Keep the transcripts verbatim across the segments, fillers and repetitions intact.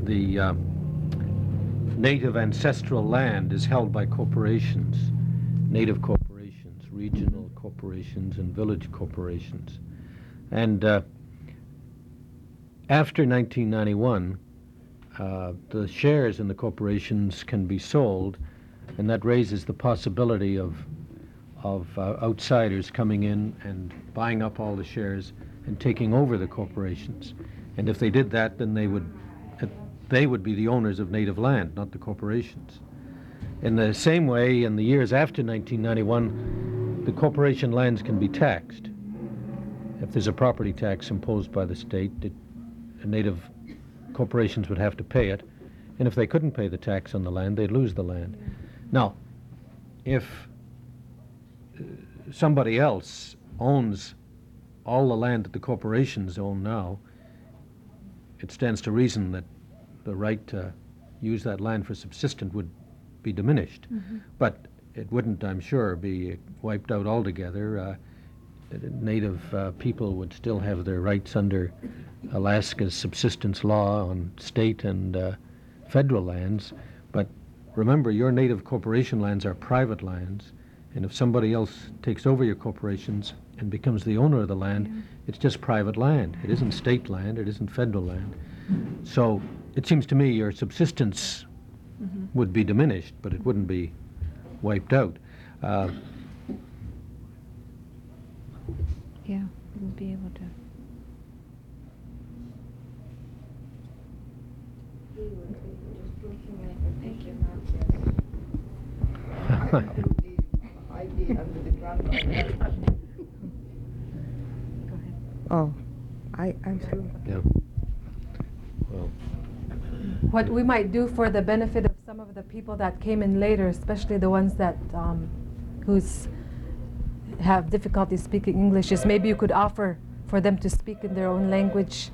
the uh, native ancestral land is held by corporations, native corporations, regional corporations, and village corporations. And uh, after nineteen ninety-one, uh, the shares in the corporations can be sold, and that raises the possibility of of uh, outsiders coming in and buying up all the shares and taking over the corporations. And if they did that, then they would uh, they would be the owners of native land, not the corporations. In the same way, in the years after nineteen ninety-one, the corporation lands can be taxed. If there's a property tax imposed by the state, it, native corporations would have to pay it. And if they couldn't pay the tax on the land, they'd lose the land. Now, if uh, somebody else owns all the land that the corporations own now, it stands to reason that the right to use that land for subsistence would be diminished. Mm-hmm. But it wouldn't, I'm sure, be wiped out altogether. Uh, native uh, people would still have their rights under Alaska's subsistence law on state and uh, federal lands. But remember, your native corporation lands are private lands, and if somebody else takes over your corporations and becomes the owner of the land, Yeah. it's just private land. It isn't state land, it isn't federal land. So it seems to me your subsistence Mm-hmm. would be diminished, but it wouldn't be wiped out. Uh, Yeah, wouldn't be able to. Thank you. Go ahead. Oh, I, I'm through. yeah. Well, What we might do for the benefit of some of the people that came in later, especially the ones that um, who's have difficulty speaking English, is maybe you could offer for them to speak in their own language.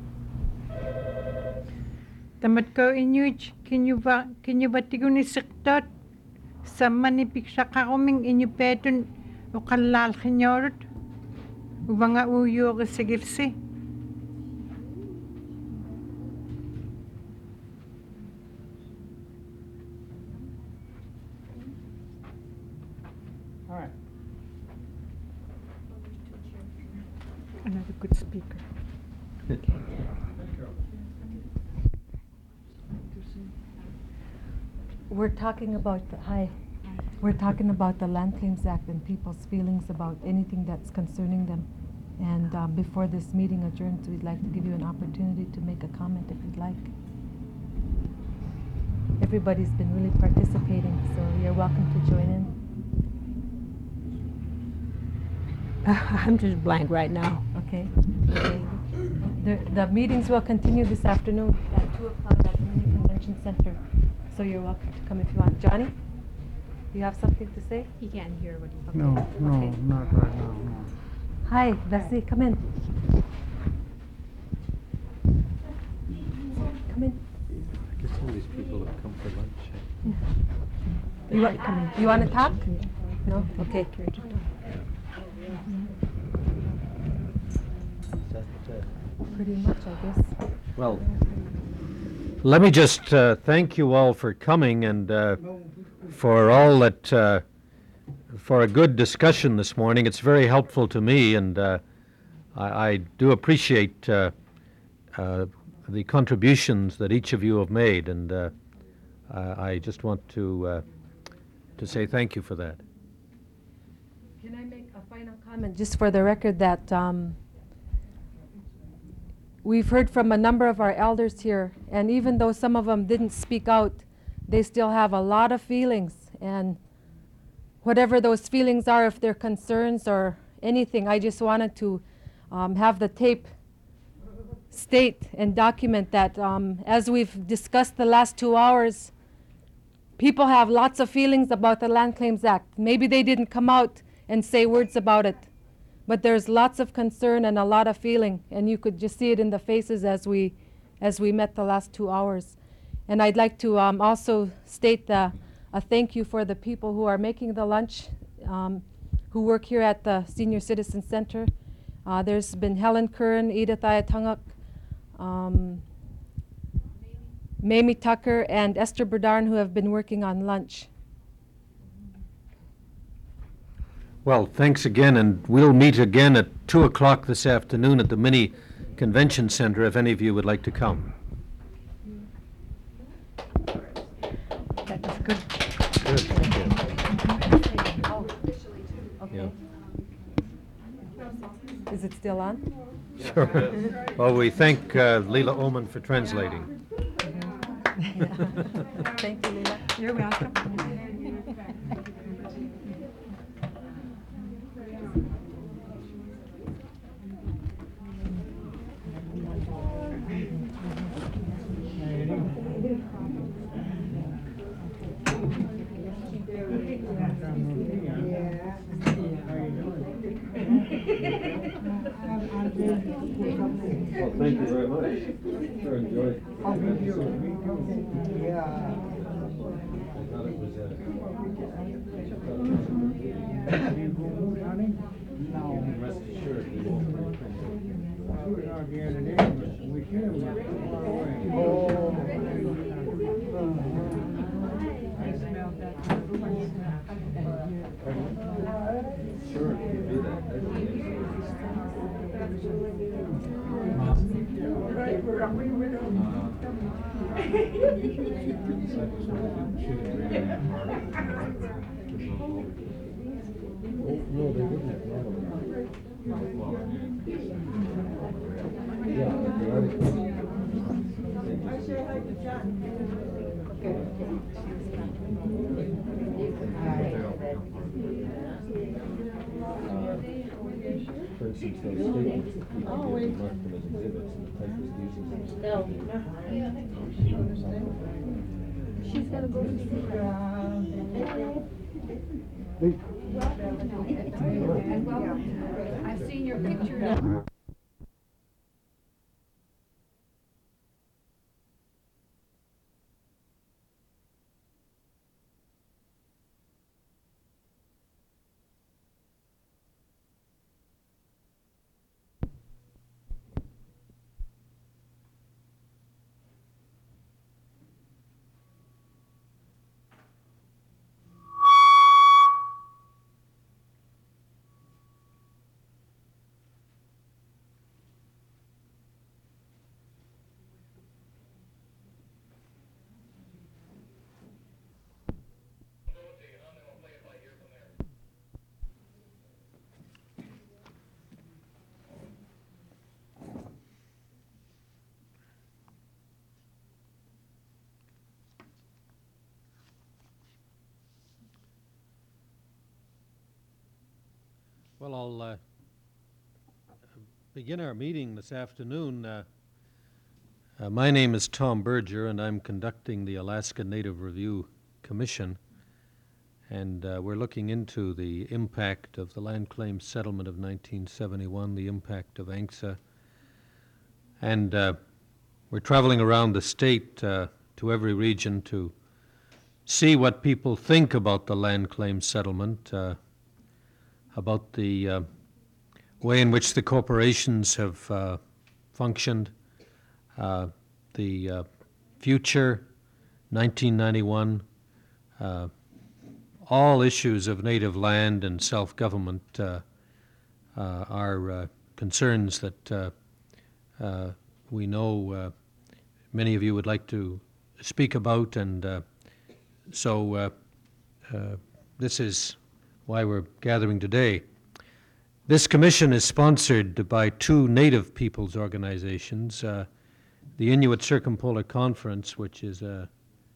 Tamat ko inyuj, kinyo ba, kinyo ba tigun isiktot? Sa manipik sa kakuming inyo petun, o kalal kinyorot? Ubanga uyo ka sigirsi. all right. Another good speaker. We're talking about the, hi. We're talking about the Land Claims Act and people's feelings about anything that's concerning them. And uh, before this meeting adjourns, we'd like to give you an opportunity to make a comment if you'd like. Everybody's been really participating, so you're welcome to join in. I'm just blank right now. Okay. Okay. The, the meetings will continue this afternoon at two o'clock at the Mini Convention Center. So you're welcome to come if you want. Johnny, do you have something to say? He can't hear what he's No, no, Okay. not right now, no. Hi, Bessie, come in. Come in. I guess some of these people have come for lunch. You want, you want to talk? No? Okay. Pretty much, I guess. Well, let me just uh, thank you all for coming and uh, for all that, uh, for a good discussion this morning. It's very helpful to me, and uh, I, I do appreciate uh, uh, the contributions that each of you have made, and uh, I I just want to uh, to say thank you for that. Can I make a final comment, just for the record, that um, we've heard from a number of our elders here, and even though some of them didn't speak out, they still have a lot of feelings, and whatever those feelings are, if they're concerns or anything, I just wanted to um, have the tape state and document that um, as we've discussed the last two hours, people have lots of feelings about the Land Claims Act. Maybe they didn't come out and say words about it, but there's lots of concern and a lot of feeling, and you could just see it in the faces as we as we met the last two hours. And I'd like to um, also state the, a thank you for the people who are making the lunch, um, who work here at the Senior Citizen Center. Uh, there's been Helen Curran, Edith Ayatunguk, um, Mamie Tucker and Esther Berdarn, who have been working on lunch. Well, thanks again, and we'll meet again at two o'clock this afternoon at the mini convention center if any of you would like to come. That was good. Good, thank you. Yeah. Is it still on? Sure. Well, we thank uh, Leela Oman for translating. Thank you, Leila. You're welcome. Well, thank you very much. Sure enjoyed it. I thought it was, uh, rest assured we won't break Sure, you do that. No, they didn't have Yeah, but the article. For instance, those statements that people give mark them as exhibits and the typist uses them. She's gonna go to And welcome. I've seen your picture now. Well, I'll uh, begin our meeting this afternoon. Uh, uh, my name is Tom Berger, and I'm conducting the Alaska Native Review Commission. And uh, we're looking into the impact of the land claims settlement of nineteen seventy-one, the impact of A N C S A. And uh, we're traveling around the state uh, to every region to see what people think about the land claims settlement, uh, about the uh, way in which the corporations have uh, functioned, uh, the uh, future, nineteen ninety-one, uh, all issues of native land and self-government uh, uh, are uh, concerns that uh, uh, we know uh, many of you would like to speak about, and uh, so uh, uh, this is why we're gathering today. This commission is sponsored by two Native peoples organizations, uh, the Inuit Circumpolar Conference, which is a,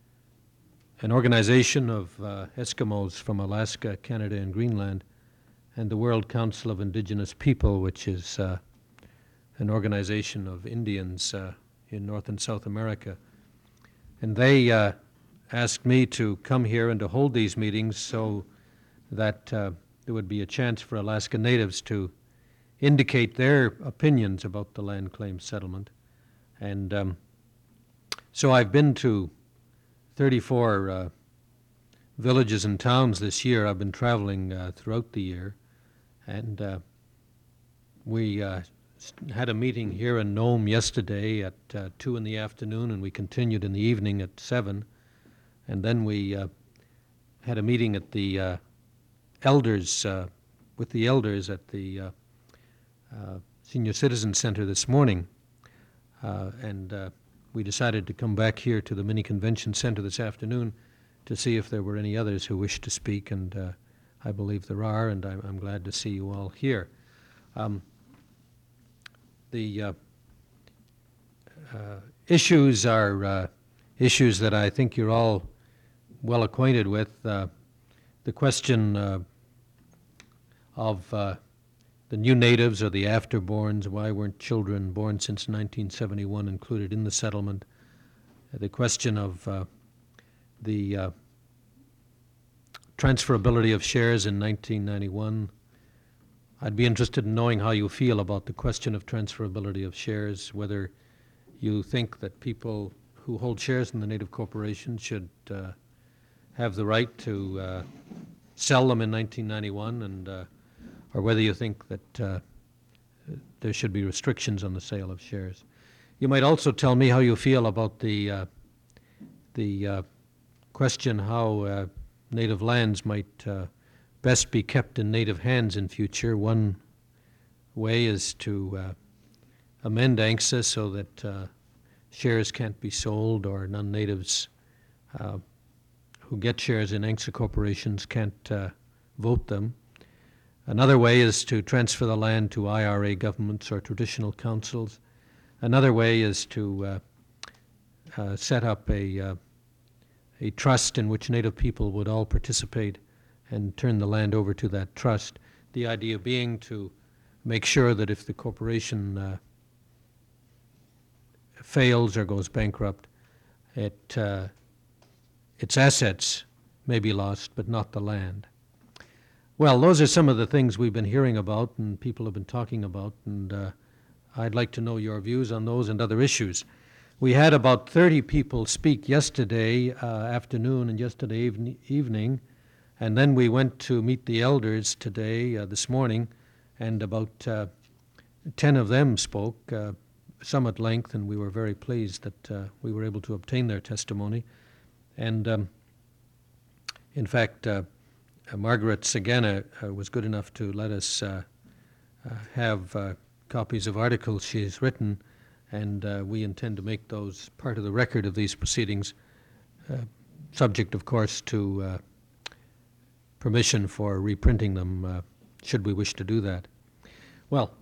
an organization of uh, Eskimos from Alaska, Canada, and Greenland, and the World Council of Indigenous People, which is uh, an organization of Indians uh, in North and South America. And they uh, asked me to come here and to hold these meetings so that uh, there would be a chance for Alaska Natives to indicate their opinions about the land claim settlement. And um, so I've been to thirty-four uh, villages and towns this year. I've been traveling uh, throughout the year, and uh, we uh, s- had a meeting here in Nome yesterday at uh, two in the afternoon, and we continued in the evening at seven. And then we uh, had a meeting at the uh, elders, uh, with the elders at the uh, uh, Senior Citizen Center this morning. Uh, and uh, we decided to come back here to the mini convention center this afternoon to see if there were any others who wished to speak, and uh, I believe there are, and I'm, I'm glad to see you all here. Um, the uh, uh, issues are uh, issues that I think you're all well acquainted with. Uh, the question uh, of uh, the new natives or the afterborns, why weren't children born since nineteen seventy-one included in the settlement? Uh, the question of uh, the uh, transferability of shares in nineteen ninety-one. I'd be interested in knowing how you feel about the question of transferability of shares, whether you think that people who hold shares in the Native Corporation should uh, have the right to uh, sell them in nineteen ninety-one, and uh, or whether you think that uh, there should be restrictions on the sale of shares. You might also tell me how you feel about the uh, the uh, question how uh, native lands might uh, best be kept in native hands in future. One way is to uh, amend A N C S A so that uh, shares can't be sold, or non-natives uh, who get shares in A N C S A corporations can't uh, vote them. Another way is to transfer the land to I R A governments or traditional councils. Another way is to uh, uh, set up a, uh, a trust in which Native people would all participate and turn the land over to that trust. The idea being to make sure that if the corporation uh, fails or goes bankrupt, it, uh, its assets may be lost, but not the land. Well, those are some of the things we've been hearing about and people have been talking about, and uh, I'd like to know your views on those and other issues. We had about thirty people speak yesterday uh, afternoon and yesterday even evening, and then we went to meet the elders today, uh, this morning, and about uh, ten of them spoke, uh, some at length, and we were very pleased that uh, we were able to obtain their testimony. And um, in fact, uh, uh, Margaret Sagana uh, was good enough to let us uh, uh, have uh, copies of articles she's written, and uh, we intend to make those part of the record of these proceedings, uh, subject, of course, to uh, permission for reprinting them, uh, should we wish to do that. Well,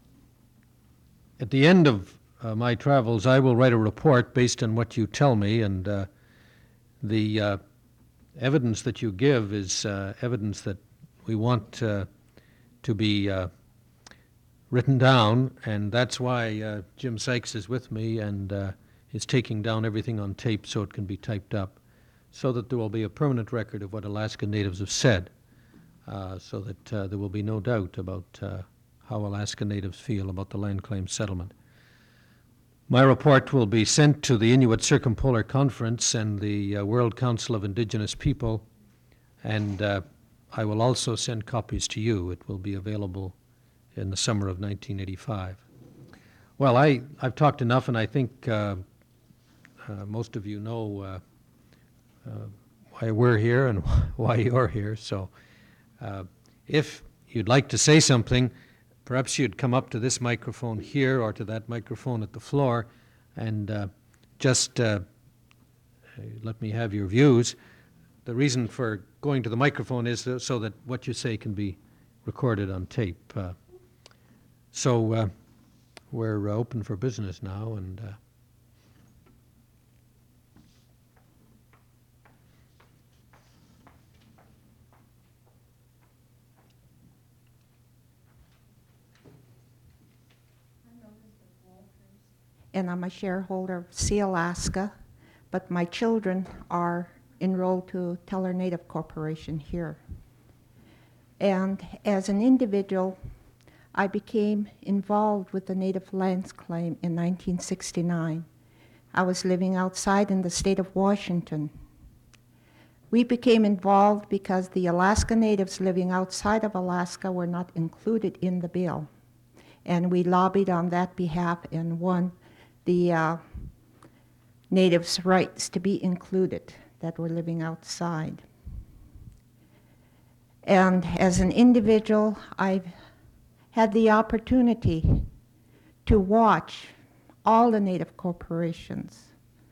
at the end of uh, my travels, I will write a report based on what you tell me, and uh, the uh, evidence that you give is uh, evidence that we want uh, to be uh, written down, and that's why uh, Jim Sykes is with me and uh, is taking down everything on tape so it can be typed up, so that there will be a permanent record of what Alaska Natives have said, uh, so that uh, there will be no doubt about uh, how Alaska Natives feel about the land claim settlement. My report will be sent to the Inuit Circumpolar Conference and the uh, World Council of Indigenous People, and uh, I will also send copies to you. It will be available in the summer of nineteen eighty-five. Well, I, I've talked enough, and I think uh, uh, most of you know uh, uh, why we're here and why you're here. So uh, if you'd like to say something, perhaps you'd come up to this microphone here or to that microphone at the floor and uh, just uh, let me have your views. The reason for going to the microphone is so that what you say can be recorded on tape. Uh, so uh, we're uh, open for business now, and uh, and I'm a shareholder of Sea Alaska, but my children are enrolled to Teller Native Corporation here. And as an individual, I became involved with the Native Lands Claim in nineteen sixty-nine. I was living outside in the state of Washington. We became involved because the Alaska Natives living outside of Alaska were not included in the bill. And we lobbied on that behalf and won the uh, natives' rights to be included that were living outside. And as an individual, I've had the opportunity to watch all the Native corporations.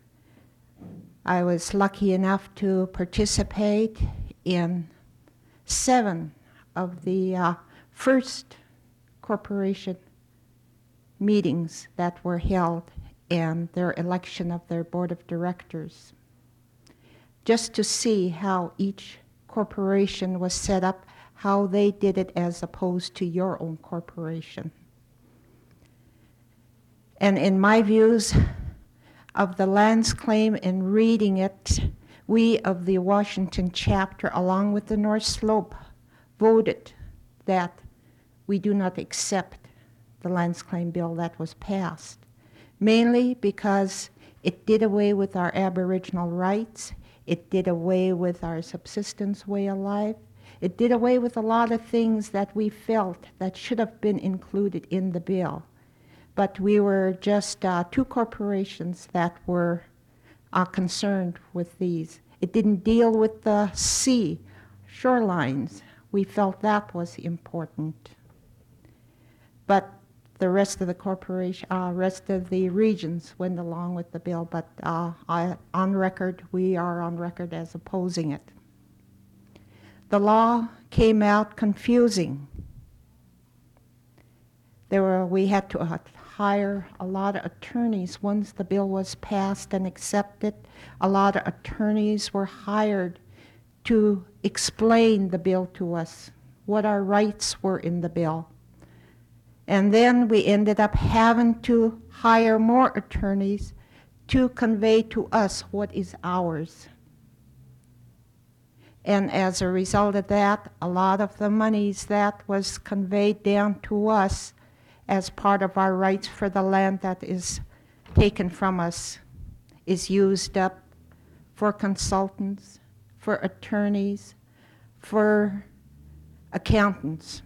I was lucky enough to participate in seven of the uh, first corporation meetings that were held and their election of their board of directors, just to see how each corporation was set up, how they did it as opposed to your own corporation. And in my views of the lands claim and reading it, we of the Washington chapter, along with the North Slope, voted that we do not accept the lands claim bill that was passed, mainly because it did away with our Aboriginal rights, it did away with our subsistence way of life, it did away with a lot of things that we felt that should have been included in the bill. But we were just uh, two corporations that were uh, concerned with these. It didn't deal with the sea, shorelines. We felt that was important. But the rest of the corporation, uh, rest of the regions went along with the bill, but uh, I, on record, we are on record as opposing it. The law came out confusing. There were, we had to uh, hire a lot of attorneys once the bill was passed and accepted. A lot of attorneys were hired to explain the bill to us, what our rights were in the bill. And then we ended up having to hire more attorneys to convey to us what is ours. And as a result of that, a lot of the monies that was conveyed down to us as part of our rights for the land that is taken from us is used up for consultants, for attorneys, for accountants.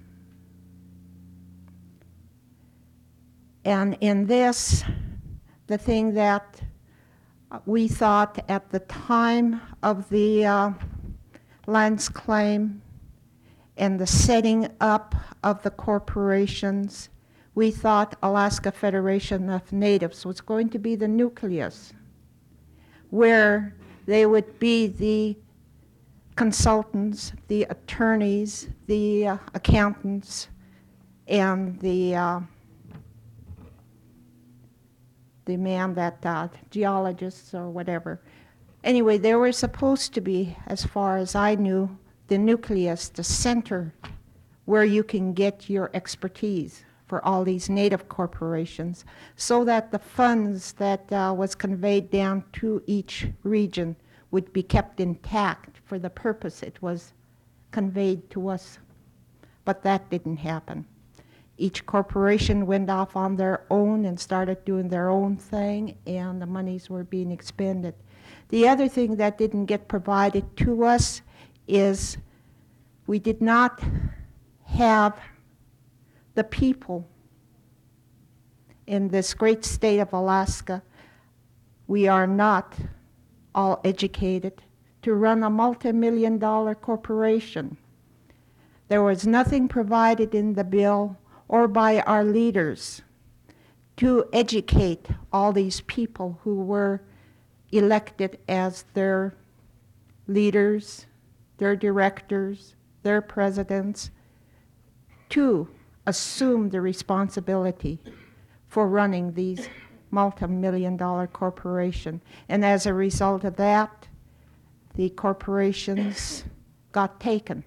And in this, the thing that we thought at the time of the uh, lands claim and the setting up of the corporations, we thought Alaska Federation of Natives was going to be the nucleus, where they would be the consultants, the attorneys, the uh, accountants, and the uh, the man that, uh, geologists or whatever. Anyway, they were supposed to be, as far as I knew, the nucleus, the center where you can get your expertise for all these native corporations, so that the funds that uh, was conveyed down to each region would be kept intact for the purpose it was conveyed to us. But that didn't happen. Each corporation went off on their own and started doing their own thing, and the monies were being expended. The other thing that didn't get provided to us is we did not have the people in this great state of Alaska. We are not all educated to run a multi-million dollar corporation. There was nothing provided in the bill or by our leaders to educate all these people who were elected as their leaders, their directors, their presidents, to assume the responsibility for running these multi-million dollar corporation. And as a result of that, the corporations got taken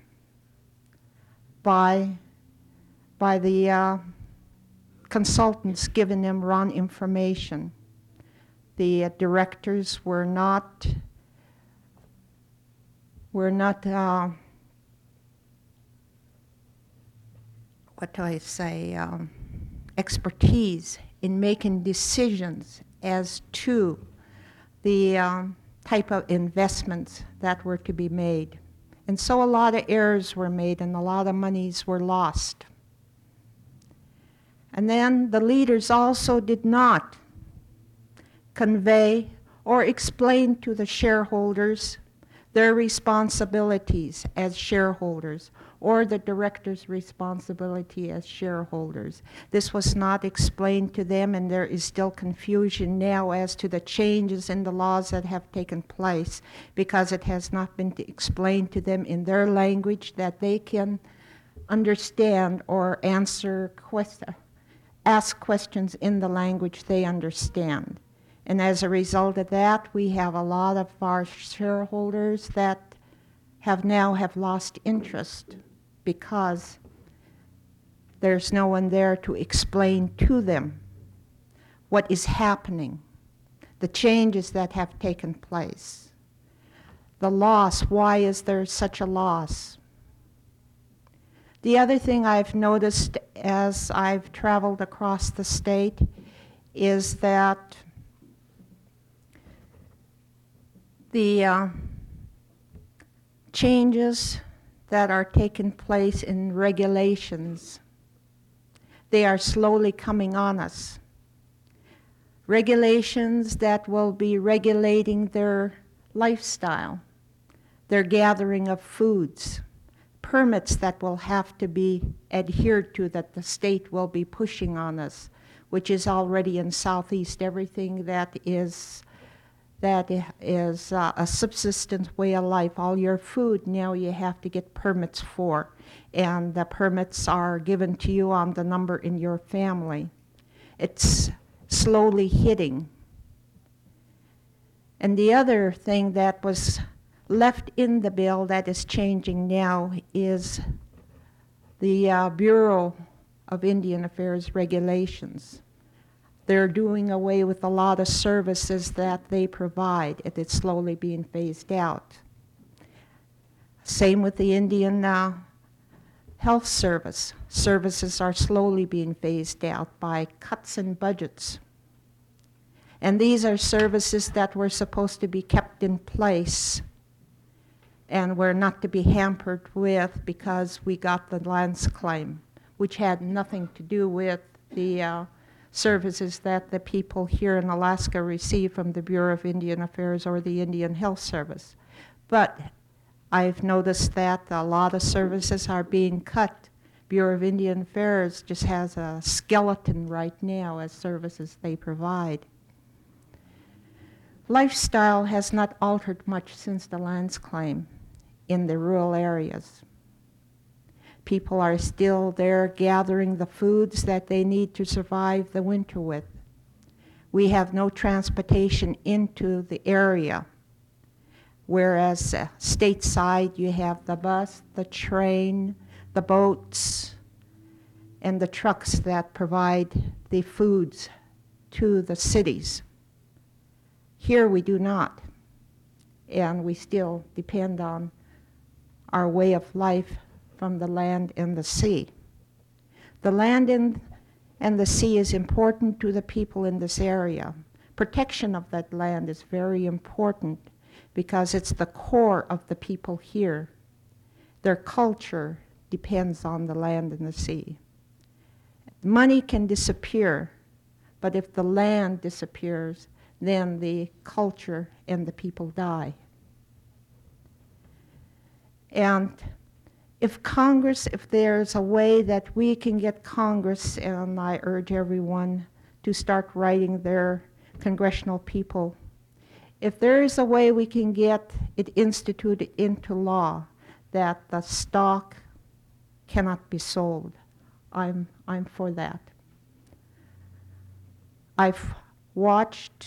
by by the uh, consultants giving them wrong information. The uh, directors were not were not uh, what do I say um, expertise in making decisions as to the um, type of investments that were to be made. And so a lot of errors were made and a lot of monies were lost. And then the leaders also did not convey or explain to the shareholders their responsibilities as shareholders, or the director's responsibility as shareholders. This was not explained to them, and there is still confusion now as to the changes in the laws that have taken place, because it has not been explained to them in their language that they can understand or answer questions, ask questions in the language they understand. And as a result of that, we have a lot of our shareholders that have now have lost interest because there's no one there to explain to them what is happening, the changes that have taken place, the loss. Why is there such a loss? The other thing I've noticed as I've traveled across the state is that the uh, changes that are taking place in regulations, they are slowly coming on us. Regulations that will be regulating their lifestyle, their gathering of foods, permits that will have to be adhered to that the state will be pushing on us, which is already in Southeast. Everything that is that is uh, a subsistence way of life, all your food now you have to get permits for, and the permits are given to you on the number in your family. It's slowly hitting. And the other thing that was left in the bill that is changing now is the uh, Bureau of Indian Affairs regulations. They're doing away with a lot of services that they provide, and it's slowly being phased out. Same with the Indian uh, Health Service. Services are slowly being phased out by cuts in budgets. And these are services that were supposed to be kept in place and were not to be hampered with because we got the lands claim, which had nothing to do with the uh, services that the people here in Alaska receive from the Bureau of Indian Affairs or the Indian Health Service. But I've noticed that a lot of services are being cut. Bureau of Indian Affairs just has a skeleton right now as services they provide. Lifestyle has not altered much since the lands claim in the rural areas. People are still there gathering the foods that they need to survive the winter with. We have no transportation into the area, whereas uh, stateside you have the bus, the train, the boats, and the trucks that provide the foods to the cities. Here we do not, and we still depend on our way of life from the land and the sea. The land and, and the sea is important to the people in this area. Protection of that land is very important because it's the core of the people here. Their culture depends on the land and the sea. Money can disappear, but if the land disappears, then the culture and the people die. And if Congress, if there's a way that we can get Congress, and I urge everyone to start writing their congressional people, if there is a way we can get it instituted into law that the stock cannot be sold, I'm, I'm for that. I've watched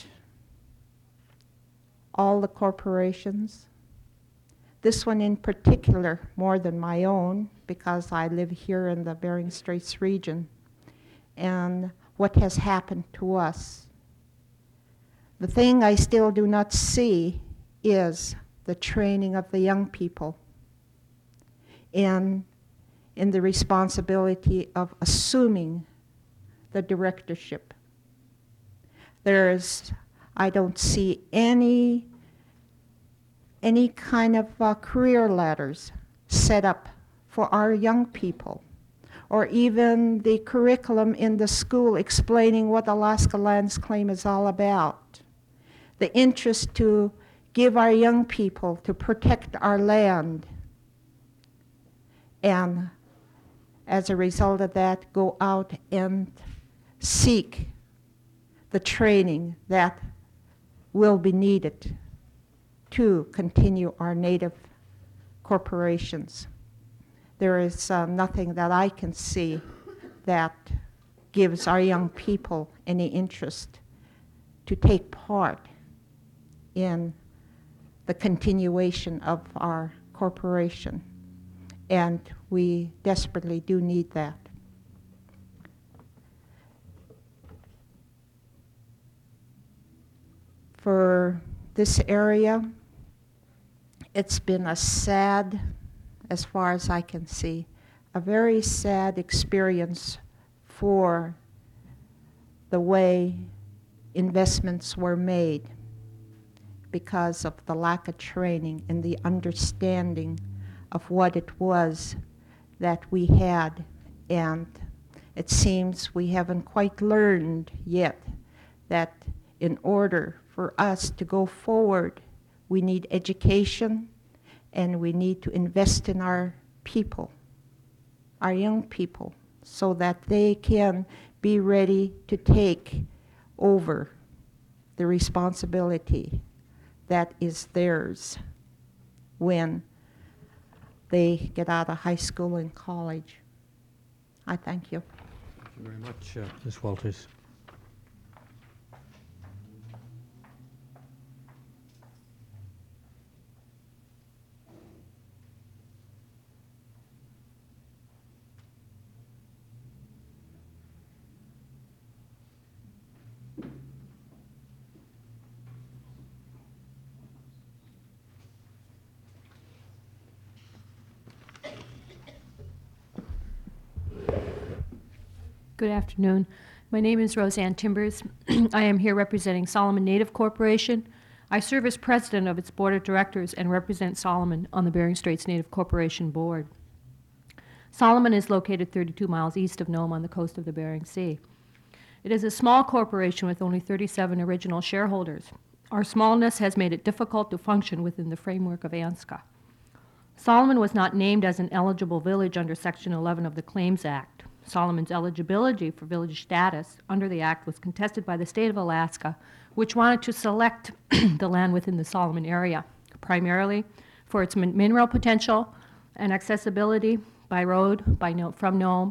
all the corporations. This one in particular, more than my own, because I live here in the Bering Straits region, and what has happened to us. The thing I still do not see is the training of the young people in, in the responsibility of assuming the directorship. There's, I don't see any any kind of uh, career ladders set up for our young people or even the curriculum in the school explaining what Alaska Lands Claim is all about. The interest to give our young people to protect our land, and as a result of that, go out and seek the training that will be needed to continue our native corporations. There is uh, nothing that I can see that gives our young people any interest to take part in the continuation of our corporation. And we desperately do need that. For this area, it's been a sad, as far as I can see, a very sad experience for the way investments were made because of the lack of training and the understanding of what it was that we had. And it seems we haven't quite learned yet that in order for us to go forward, we need education and we need to invest in our people, our young people, so that they can be ready to take over the responsibility that is theirs when they get out of high school and college. I thank you. Thank you very much, uh, Miz Walters. Good afternoon. My name is Roseanne Timbers. I am here representing Solomon Native Corporation. I serve as president of its board of directors and represent Solomon on the Bering Straits Native Corporation board. Solomon is located thirty-two miles east of Nome on the coast of the Bering Sea. It is a small corporation with only thirty-seven original shareholders. Our smallness has made it difficult to function within the framework of ANZCA. Solomon was not named as an eligible village under Section eleven of the Claims Act. Solomon's eligibility for village status under the Act was contested by the state of Alaska, which wanted to select the land within the Solomon area, primarily for its min mineral potential and accessibility by road by no from Nome,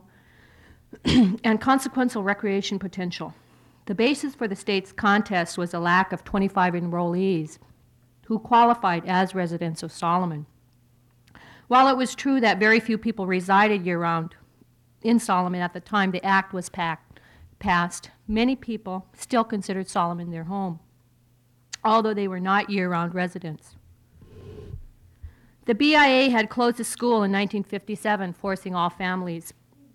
and consequential recreation potential. The basis for the state's contest was a lack of twenty-five enrollees who qualified as residents of Solomon. While it was true that very few people resided year-round in Solomon at the time the act was packed, passed, many people still considered Solomon their home, although they were not year-round residents. The B I A had closed the school in nineteen fifty-seven, forcing all families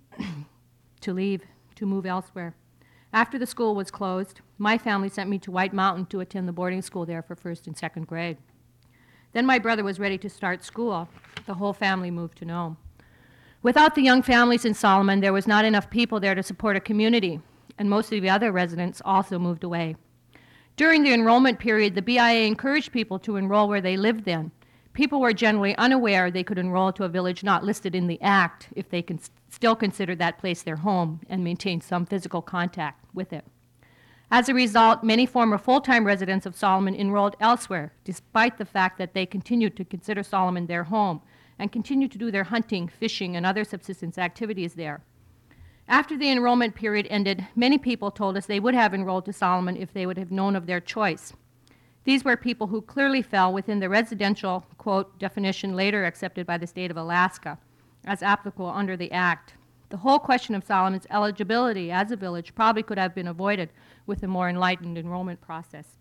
to leave, to move elsewhere. After the school was closed, my family sent me to White Mountain to attend the boarding school there for first and second grade. Then my brother was ready to start school. The whole family moved to Nome. Without the young families in Solomon, there was not enough people there to support a community, and most of the other residents also moved away. During the enrollment period, the B I A encouraged people to enroll where they lived then. People were generally unaware they could enroll to a village not listed in the Act if they can still consider that place their home and maintain some physical contact with it. As a result, many former full-time residents of Solomon enrolled elsewhere, despite the fact that they continued to consider Solomon their home and continued to do their hunting, fishing, and other subsistence activities there. After the enrollment period ended, many people told us they would have enrolled to Solomon if they would have known of their choice. These were people who clearly fell within the residential, quote, definition later accepted by the state of Alaska as applicable under the Act. The whole question of Solomon's eligibility as a village probably could have been avoided with a more enlightened enrollment process.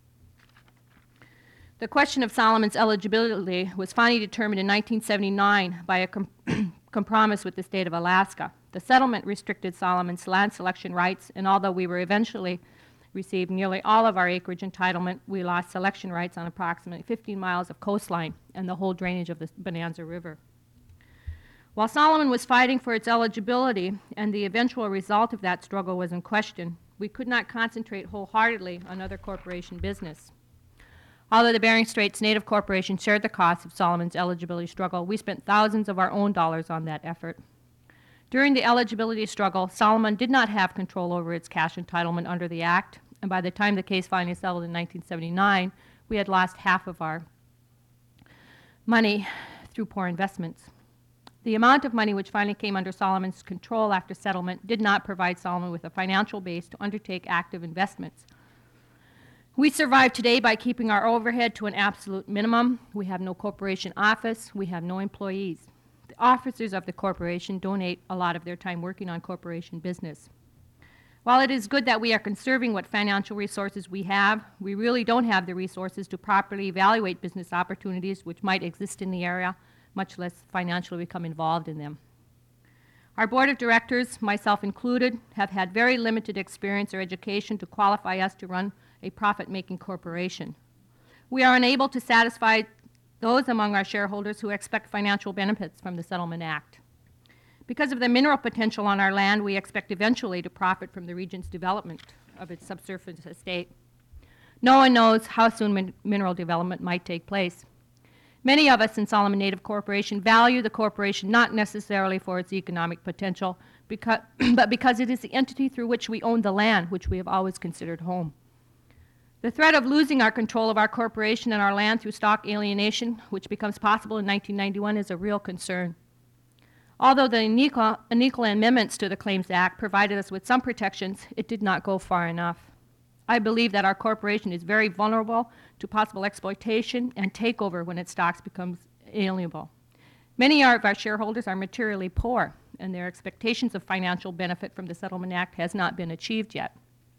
The question of Solomon's eligibility was finally determined in nineteen seventy-nine by a com compromise with the state of Alaska. The settlement restricted Solomon's land selection rights, and although we were eventually received nearly all of our acreage entitlement, we lost selection rights on approximately fifteen miles of coastline and the whole drainage of the Bonanza River. While Solomon was fighting for its eligibility and the eventual result of that struggle was in question, we could not concentrate wholeheartedly on other corporation business. Although the Bering Straits Native Corporation shared the costs of Solomon's eligibility struggle, we spent thousands of our own dollars on that effort. During the eligibility struggle, Solomon did not have control over its cash entitlement under the Act, and by the time the case finally settled in nineteen seventy-nine, we had lost half of our money through poor investments. The amount of money which finally came under Solomon's control after settlement did not provide Solomon with a financial base to undertake active investments. We survive today by keeping our overhead to an absolute minimum. We have no corporation office. We have no employees. The officers of the corporation donate a lot of their time working on corporation business. While it is good that we are conserving what financial resources we have, we really don't have the resources to properly evaluate business opportunities which might exist in the area, much less financially become involved in them. Our board of directors, myself included, have had very limited experience or education to qualify us to run a profit-making corporation. We are unable to satisfy those among our shareholders who expect financial benefits from the Settlement Act. Because of the mineral potential on our land, we expect eventually to profit from the region's development of its subsurface estate. No one knows how soon min mineral development might take place. Many of us in Solomon Native Corporation value the corporation not necessarily for its economic potential, because, but because it is the entity through which we own the land, which we have always considered home. The threat of losing our control of our corporation and our land through stock alienation, which becomes possible in nineteen ninety-one, is a real concern. Although the unequal, unequal amendments to the Claims Act provided us with some protections, it did not go far enough. I believe that our corporation is very vulnerable to possible exploitation and takeover when its stocks becomes alienable. Many of our shareholders are materially poor, and their expectations of financial benefit from the Settlement Act has not been achieved yet.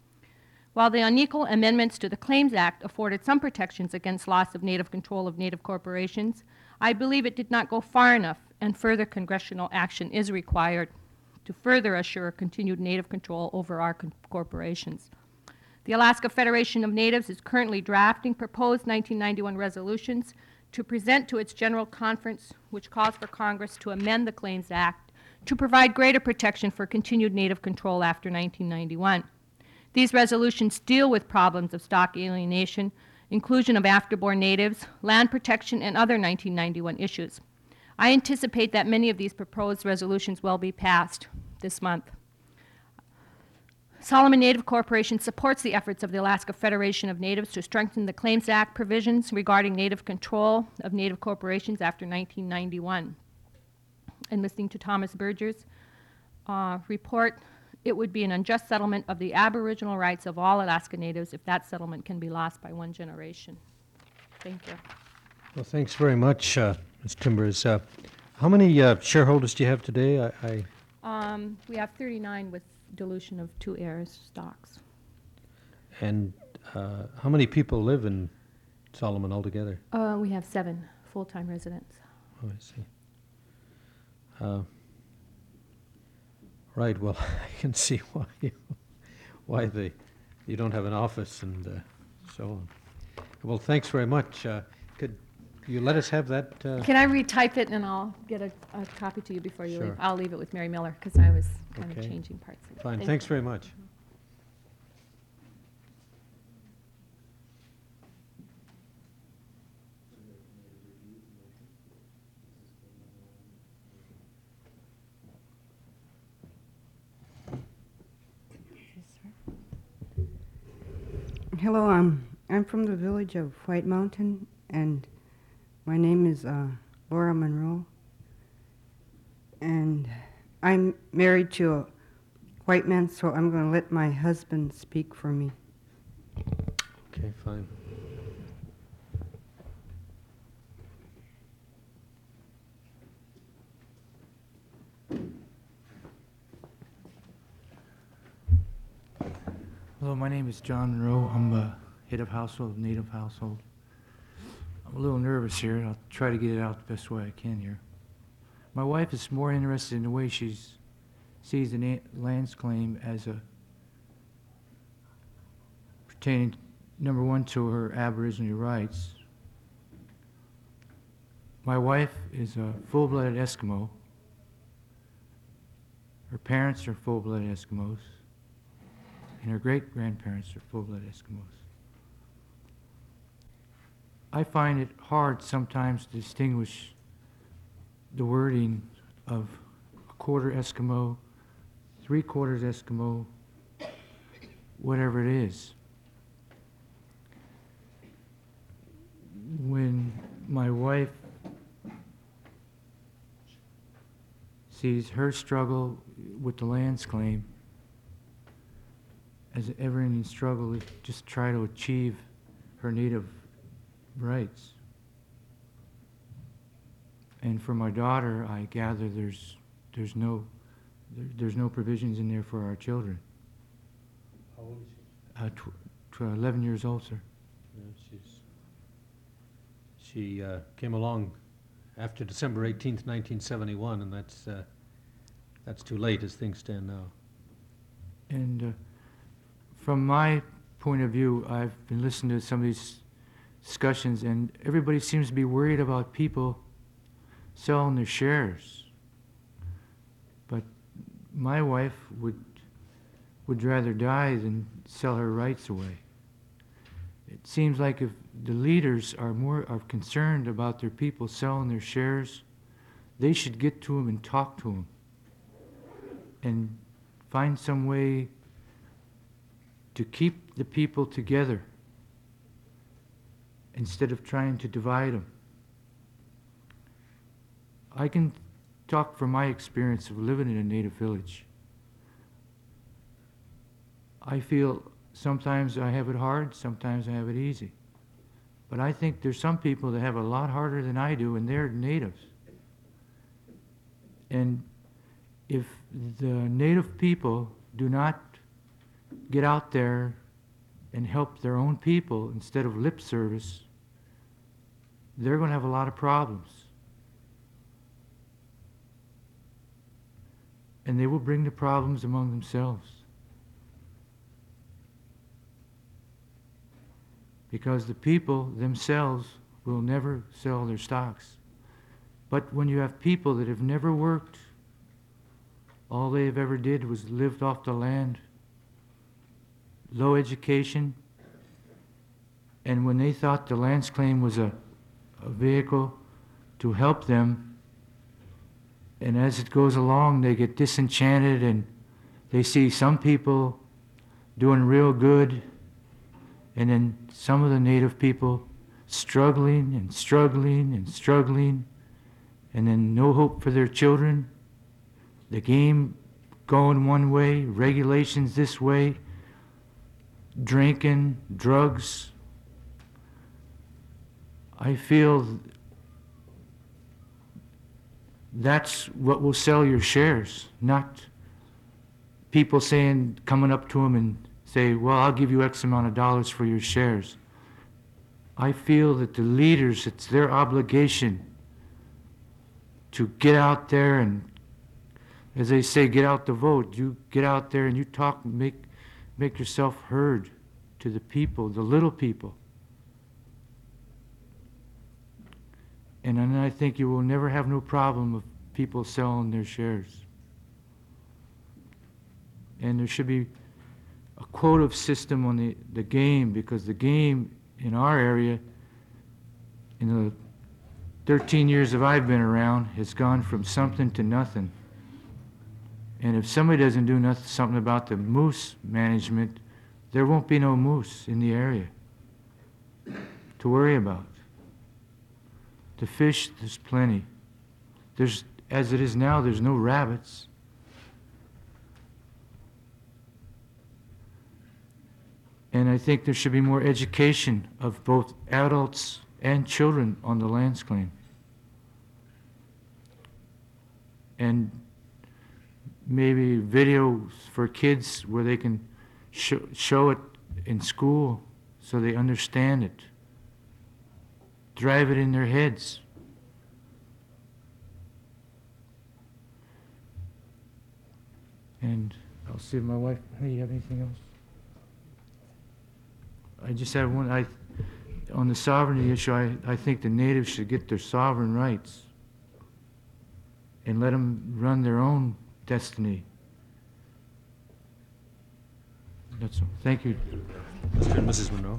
While the unequal amendments to the Claims Act afforded some protections against loss of native control of native corporations, I believe it did not go far enough, and further congressional action is required to further assure continued native control over our corporations. The Alaska Federation of Natives is currently drafting proposed nineteen ninety-one resolutions to present to its General Conference, which calls for Congress to amend the Claims Act to provide greater protection for continued native control after nineteen ninety-one. These resolutions deal with problems of stock alienation, inclusion of afterborn natives, land protection, and other nineteen ninety-one issues. I anticipate that many of these proposed resolutions will be passed this month. Solomon Native Corporation supports the efforts of the Alaska Federation of Natives to strengthen the Claims Act provisions regarding native control of native corporations after nineteen ninety-one. And listening to Thomas Berger's uh, report, it would be an unjust settlement of the Aboriginal rights of all Alaska Natives if that settlement can be lost by one generation. Thank you. Well, thanks very much, uh, Miz Timbers. Uh, how many uh, shareholders do you have today? I, I Um, we have thirty-nine with dilution of two heirs stocks. And uh, how many people live in Solomon altogether? Uh, we have seven full-time residents. Oh, I see. Uh, right. Well, I can see why you, why they you don't have an office and uh, so on. Well, thanks very much. Uh, could you let us have that? Uh, Can I retype it and I'll get a, a copy to you before you Sure. leave? I'll leave it with Mary Miller because I was kind Okay. of changing parts of it. fine. Thank Thanks you. very much. Hello, um, I'm from the village of White Mountain, and my name is uh, Laura Monroe. And I'm married to a white man, so I'm going to let my husband speak for me. Okay, fine. Hello, my name is John Monroe. I'm uh, head of household, native household. I'm a little nervous here. I'll try to get it out the best way I can here. My wife is more interested in the way she sees the na- lands claim as a pertaining, number one, to her Aboriginal rights. My wife is a full-blooded Eskimo, Her parents are full-blood Eskimos, and her great-grandparents are full-blood Eskimos. I find it hard sometimes to distinguish the wording of a quarter Eskimo, three quarters Eskimo, whatever it is. When my wife sees her struggle with the lands claim as an ever-ending struggle to just try to achieve her native rights. And for my daughter, I gather there's there's no there, there's no provisions in there for our children. How old is she? Uh, tw- tw- eleven years old, sir. Yeah, she's, she uh, came along after December eighteenth, nineteen seventy-one, and that's, uh, that's too late as things stand now. And uh, from my point of view, I've been listening to some of these discussions, and everybody seems to be worried about people selling their shares. But my wife would would rather die than sell her rights away. It seems like if the leaders are more are concerned about their people selling their shares, they should get to them and talk to them and find some way to keep the people together instead of trying to divide them. I can talk from my experience of living in a native village. I feel sometimes I have it hard, sometimes I have it easy. But I think there's some people that have a lot harder than I do, and they're natives. And if the native people do not get out there and help their own people instead of lip service, they're going to have a lot of problems. And they will bring the problems among themselves. Because the people themselves will never sell their stocks. But when you have people that have never worked, all they have ever did was lived off the land, low education, and when they thought the lands claim was a, a vehicle to help them, and as it goes along, they get disenchanted and they see some people doing real good, and then some of the native people struggling and struggling and struggling, and then no hope for their children. The game going one way, regulations this way, drinking, drugs. I feel that's what will sell your shares, not people saying, coming up to them and say, well, I'll give you X amount of dollars for your shares. I feel that the leaders, it's their obligation to get out there and, as they say, get out the vote. You get out there and you talk, make, make yourself heard to the people, the little people. And then I think you will never have no problem of people selling their shares. And there should be a quota system on the, the game, because the game in our area, in the thirteen years that I've been around, has gone from something to nothing. And if somebody doesn't do nothing, something about the moose management, there won't be no moose in the area to worry about. The fish, there's plenty. There's, as it is now, there's no rabbits. And I think there should be more education of both adults and children on the lands claim. And maybe videos for kids where they can sh- show it in school so they understand it. Drive it in their heads. And I'll see if my wife, hey, you have anything else? I just have one, I, on the sovereignty issue, I, I think the natives should get their sovereign rights and let them run their own destiny. That's all. Thank you. Mister and Missus Monroe.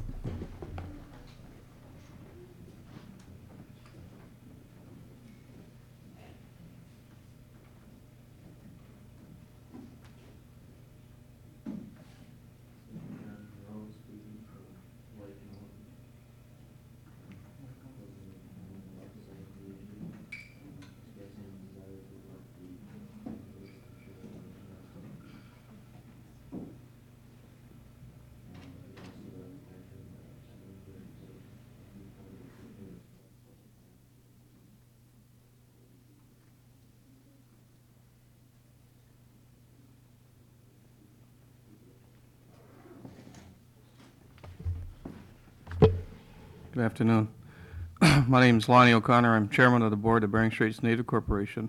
Good afternoon. My name is Lonnie O'Connor. I'm chairman of the board of Bering Straits Native Corporation.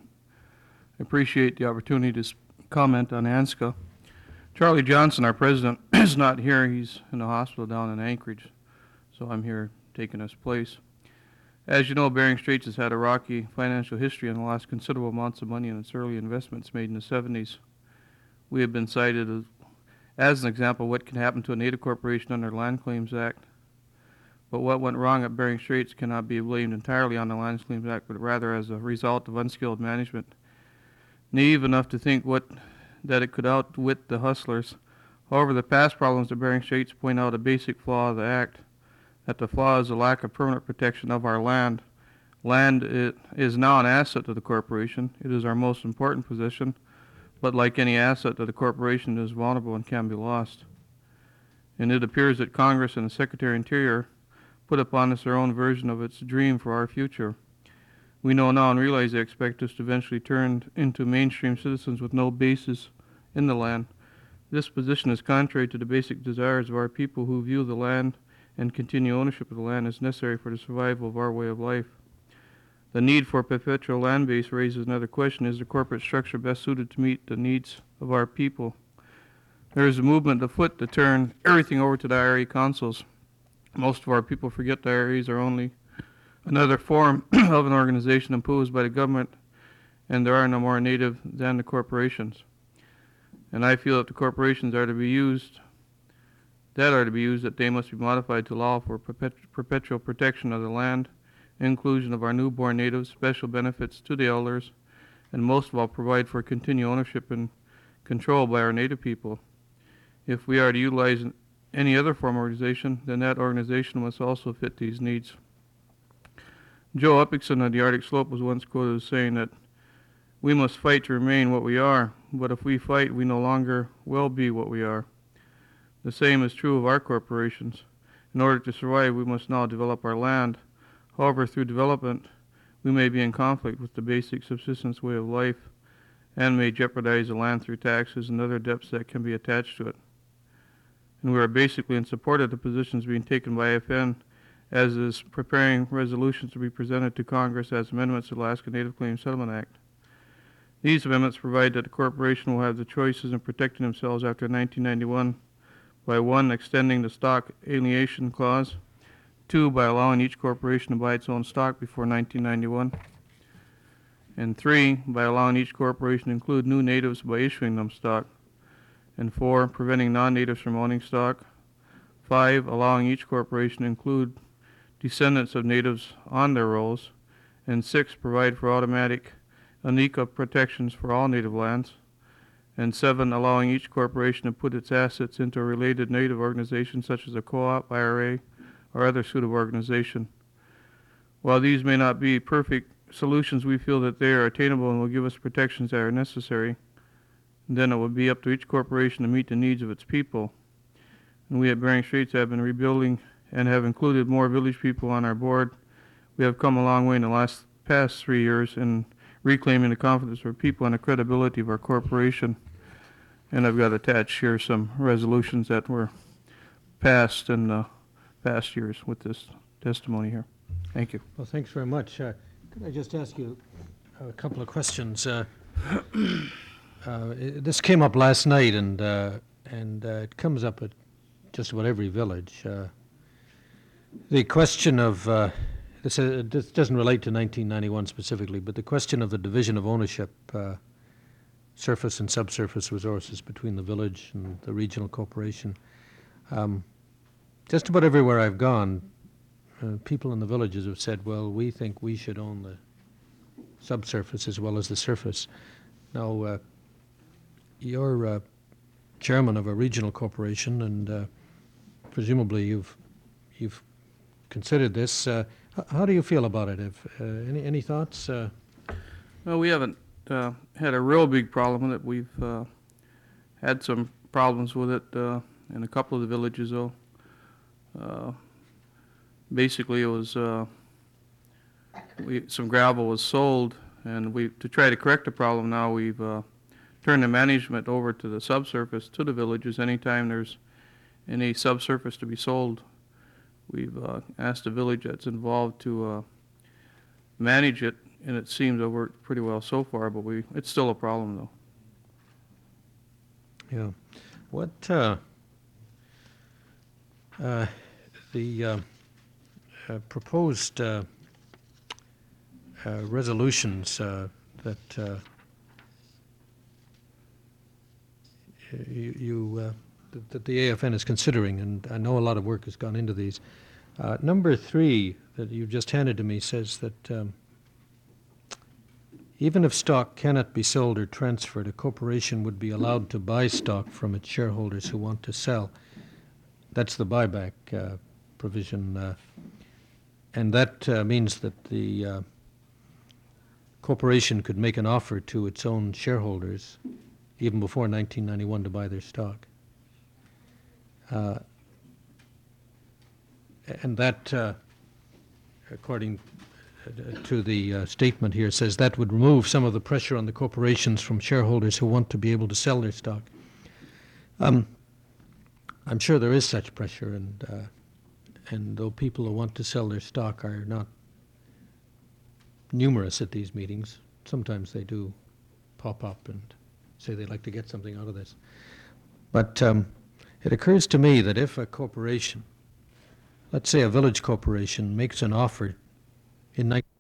I appreciate the opportunity to s- comment on ANSCA. Charlie Johnson, our president, is not here. He's in the hospital down in Anchorage, so I'm here taking his place. As you know, Bering Straits has had a rocky financial history and lost considerable amounts of money in its early investments made in the seventies. We have been cited as, as an example of what can happen to a Native corporation under the Land Claims Act. But what went wrong at Bering Straits cannot be blamed entirely on the Land Claims Act, but rather as a result of unskilled management. Naive enough to think what that it could outwit the hustlers. However, the past problems at Bering Straits point out a basic flaw of the Act, that the flaw is a lack of permanent protection of our land. Land it is now an asset to the corporation. It is our most important possession, but like any asset to the corporation, it is vulnerable and can be lost. And it appears that Congress and the Secretary of Interior put upon us their own version of its dream for our future. We know now and realize they expect us to eventually turn into mainstream citizens with no basis in the land. This position is contrary to the basic desires of our people who view the land and continued ownership of the land as necessary for the survival of our way of life. The need for a perpetual land base raises another question: is the corporate structure best suited to meet the needs of our people? There is a movement afoot to turn everything over to the I R A councils. Most of our people forget the I R As are only another form of an organization imposed by the government, and there are no more native than the corporations. And I feel that the corporations are to be used, that are to be used, that they must be modified to allow for perpet- perpetual protection of the land, inclusion of our newborn natives, special benefits to the elders, and most of all provide for continued ownership and control by our native people. If we are to utilize any other form of organization, then that organization must also fit these needs. Joe Uppickson of the Arctic Slope was once quoted as saying that we must fight to remain what we are, but if we fight, we no longer will be what we are. The same is true of our corporations. In order to survive, we must now develop our land. However, through development, we may be in conflict with the basic subsistence way of life and may jeopardize the land through taxes and other debts that can be attached to it. And we are basically in support of the positions being taken by F N, as is preparing resolutions to be presented to Congress as amendments to the Alaska Native Claims Settlement Act. These amendments provide that the corporation will have the choices in protecting themselves after nineteen ninety-one by one, extending the stock alienation clause, two, by allowing each corporation to buy its own stock before nineteen ninety-one, and three, by allowing each corporation to include new natives by issuing them stock, and four, preventing non-natives from owning stock, five, allowing each corporation to include descendants of natives on their rolls, and six, provide for automatic ANICA protections for all native lands, and seven, allowing each corporation to put its assets into a related native organization such as a co-op, I R A, or other suitable organization. While these may not be perfect solutions, we feel that they are attainable and will give us protections that are necessary. And then it will be up to each corporation to meet the needs of its people. And we at Bering Straits have been rebuilding and have included more village people on our board. We have come a long way in the last past three years in reclaiming the confidence of our people and the credibility of our corporation. And I've got attached here some resolutions that were passed in the past years with this testimony here. Thank you. Well, thanks very much. Uh, could I just ask you a couple of questions? Uh, uh, i- this came up last night, and uh, and uh, it comes up at just about every village. Uh, the question of uh, this, uh, this doesn't relate to nineteen ninety-one specifically, but the question of the division of ownership uh, surface and subsurface resources between the village and the regional corporation. Um, Just about everywhere I've gone, uh, people in the villages have said, well, we think we should own the subsurface as well as the surface. Now, uh, you're uh, chairman of a regional corporation, and uh, presumably you've you've considered this. Uh, h- how do you feel about it? If, uh, any any thoughts? Uh, Well, we haven't uh, had a real big problem with it. We've uh, had some problems with it uh, in a couple of the villages, though. Uh, Basically, it was, uh, we, some gravel was sold, and we, to try to correct the problem now, we've uh, turned the management over to the subsurface, to the villages. Anytime there's any subsurface to be sold, we've uh, asked the village that's involved to uh, manage it, and it seems to work pretty well so far, but we, it's still a problem, though. yeah. What uh, uh, the uh, uh, proposed uh, uh, resolutions uh, that uh, you, you uh, that- that the A F N is considering, and I know a lot of work has gone into these. Uh, number three that you just handed to me says that um, even if stock cannot be sold or transferred, a corporation would be allowed to buy stock from its shareholders who want to sell. That's the buyback uh, provision. Uh, and that uh, means that the uh, corporation could make an offer to its own shareholders even before nineteen ninety-one to buy their stock. Uh, and that, uh, according to the uh, statement here, says that would remove some of the pressure on the corporations from shareholders who want to be able to sell their stock. Um, I'm sure there is such pressure, and uh, and though people who want to sell their stock are not numerous at these meetings, sometimes they do pop up and say they'd like to get something out of this. But um, it occurs to me that if a corporation, let's say a village corporation, makes an offer in nineteen